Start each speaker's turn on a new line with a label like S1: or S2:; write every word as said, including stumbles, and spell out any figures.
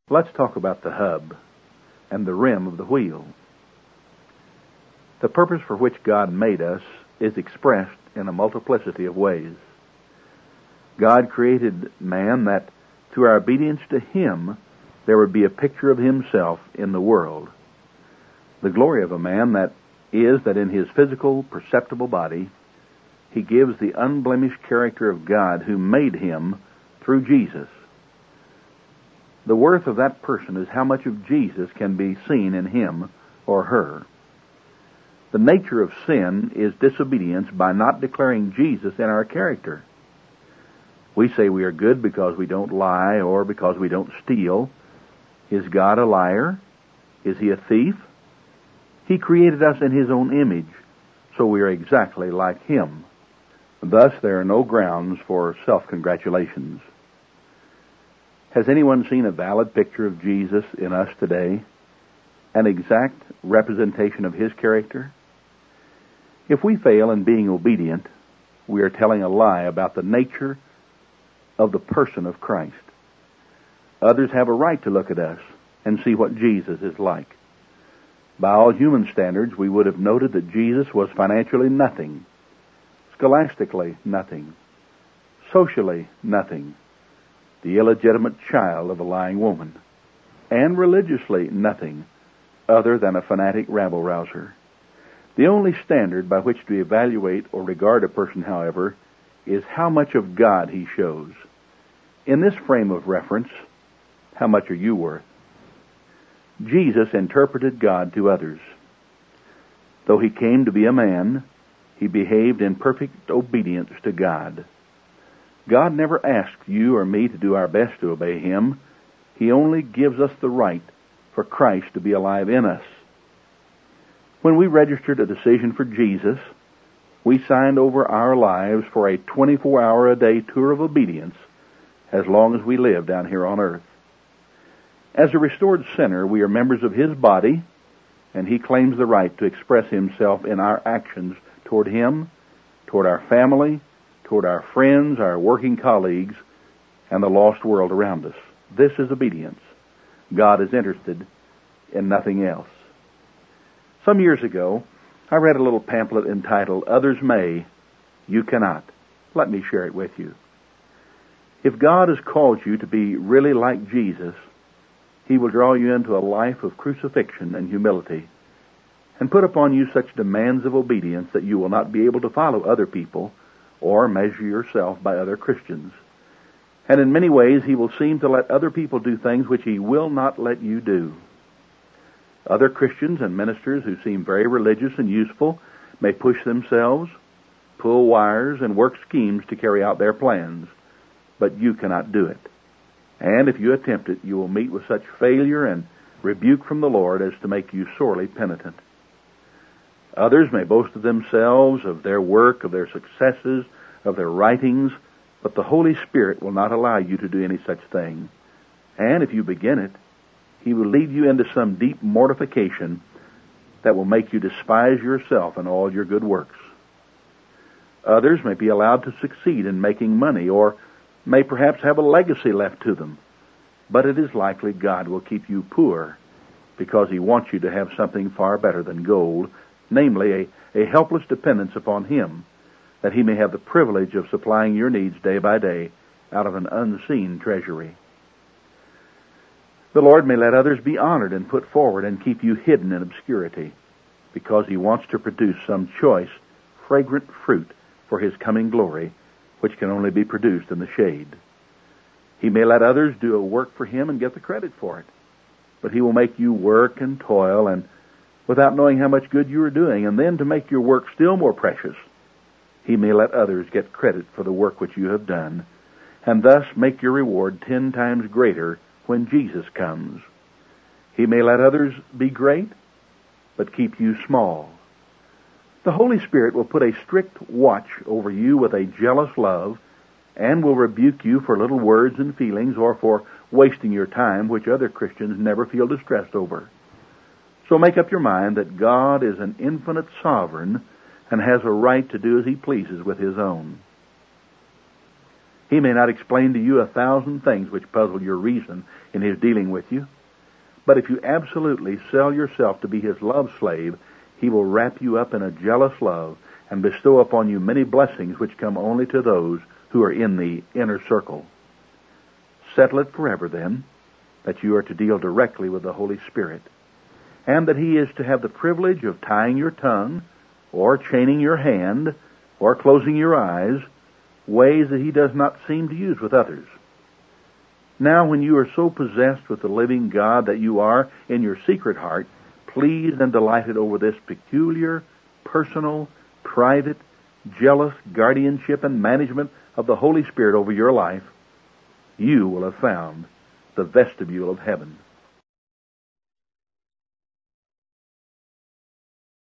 S1: Let's talk about the hub and the rim of the wheel. The purpose for which God made us is expressed in a multiplicity of ways. God created man that through our obedience to Him, there would be a picture of Himself in the world. The glory of a man that is that in his physical, perceptible body, he gives the unblemished character of God who made him through Jesus. The worth of that person is how much of Jesus can be seen in him or her. The nature of sin is disobedience by not declaring Jesus in our character. We say we are good because we don't lie or because we don't steal. Is God a liar? Is He a thief? He created us in His own image, so we are exactly like Him. Thus, there are no grounds for self-congratulations. Has anyone seen a valid picture of Jesus in us today? An exact representation of His character? If we fail in being obedient, we are telling a lie about the nature of the person of Christ. Others have a right to look at us and see what Jesus is like. By all human standards, we would have noted that Jesus was financially nothing, scholastically nothing, socially nothing, the illegitimate child of a lying woman, and religiously nothing other than a fanatic rabble-rouser. The only standard by which to evaluate or regard a person, however, is how much of God he shows. In this frame of reference, how much are you worth? Jesus interpreted God to others. Though He came to be a man, He behaved in perfect obedience to God. God never asked you or me to do our best to obey Him. He only gives us the right for Christ to be alive in us. When we registered a decision for Jesus, we signed over our lives for a twenty-four hour a day tour of obedience as long as we live down here on earth. As a restored sinner, we are members of His body, and He claims the right to express Himself in our actions toward Him, toward our family, toward our friends, our working colleagues, and the lost world around us. This is obedience. God is interested in nothing else. Some years ago, I read a little pamphlet entitled, "Others May, You Cannot." Let me share it with you. If God has called you to be really like Jesus, He will draw you into a life of crucifixion and humility, and put upon you such demands of obedience that you will not be able to follow other people or measure yourself by other Christians. And in many ways, He will seem to let other people do things which He will not let you do. Other Christians and ministers who seem very religious and useful may push themselves, pull wires, and work schemes to carry out their plans, but you cannot do it. And if you attempt it, you will meet with such failure and rebuke from the Lord as to make you sorely penitent. Others may boast of themselves, of their work, of their successes, of their writings, but the Holy Spirit will not allow you to do any such thing. And if you begin it, He will lead you into some deep mortification that will make you despise yourself and all your good works. Others may be allowed to succeed in making money, or may perhaps have a legacy left to them, but it is likely God will keep you poor because He wants you to have something far better than gold, namely a, a helpless dependence upon Him, that He may have the privilege of supplying your needs day by day out of an unseen treasury. The Lord may let others be honored and put forward and keep you hidden in obscurity because He wants to produce some choice, fragrant fruit for His coming glory, which can only be produced in the shade. He may let others do a work for Him and get the credit for it, but He will make you work and toil and without knowing how much good you are doing, and then to make your work still more precious, He may let others get credit for the work which you have done, and thus make your reward ten times greater when Jesus comes. He may let others be great, but keep you small. The Holy Spirit will put a strict watch over you with a jealous love, and will rebuke you for little words and feelings or for wasting your time, which other Christians never feel distressed over. So make up your mind that God is an infinite sovereign and has a right to do as He pleases with His own. He may not explain to you a thousand things which puzzle your reason in His dealing with you, but if you absolutely sell yourself to be His love slave, He will wrap you up in a jealous love and bestow upon you many blessings which come only to those who are in the inner circle. Settle it forever, then, that you are to deal directly with the Holy Spirit, and that He is to have the privilege of tying your tongue, or chaining your hand, or closing your eyes, ways that He does not seem to use with others. Now, when you are so possessed with the living God that you are, in your secret heart, pleased and delighted over this peculiar, personal, private, jealous guardianship and management of the Holy Spirit over your life, you will have found the vestibule of heaven.